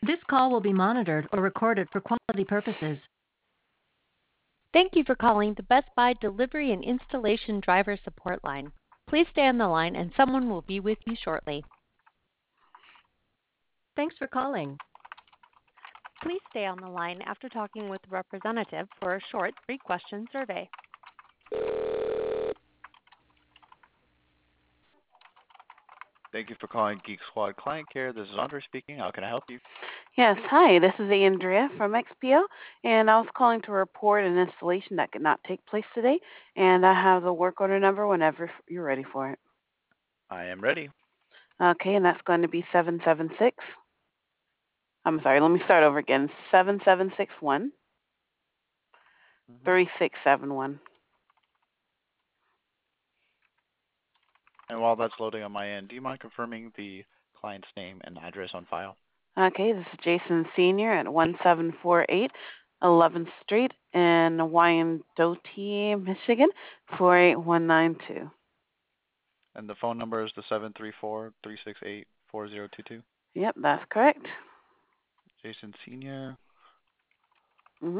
This call will be monitored or recorded for quality purposes. Thank you for calling the Best Buy Delivery and Installation Driver Support Line. Please stay on the line and someone will be with you shortly. Thanks for calling. Please stay on the line after talking with the representative for a short 3-question survey. Thank you for calling Geek Squad Client Care. This is Andre speaking. How can I help you? Yes, hi, this is Andrea from XPO, and I was calling to report an installation that could not take place today, and I have the work order number whenever you're ready for it. I am ready. Okay, and that's going to be 776. I'm sorry, let me start over again. 7761 3671. And while that's loading on my end, do you mind confirming the client's name and address on file? Okay, this is Jason Sr. at 1748 11th Street in Wyandotte, Michigan, 48192. And the phone number is the 734-368-4022? Yep, that's correct. Jason Sr. Mm-hmm.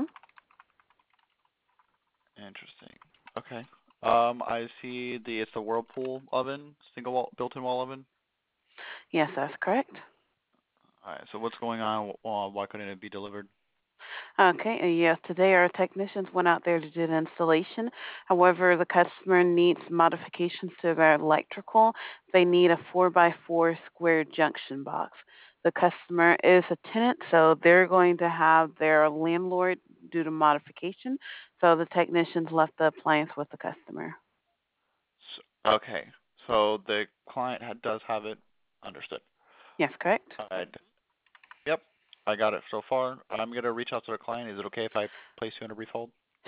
Interesting. Okay. I see it's the Whirlpool oven, single wall, built-in wall oven. Yes, that's correct. All right. So what's going on? Why couldn't it be delivered? Okay, yes, today our technicians went out there to do the installation. However, the customer needs modifications to their electrical. They need a 4x4 square junction box. The customer is a tenant, so they're going to have their landlord do the modification. So the technicians left the appliance with the customer. Okay. So the client does have it. Understood. Yes, correct. All right. Yep. I got it so far. I'm going to reach out to the client. Is it okay if I place you on a brief hold?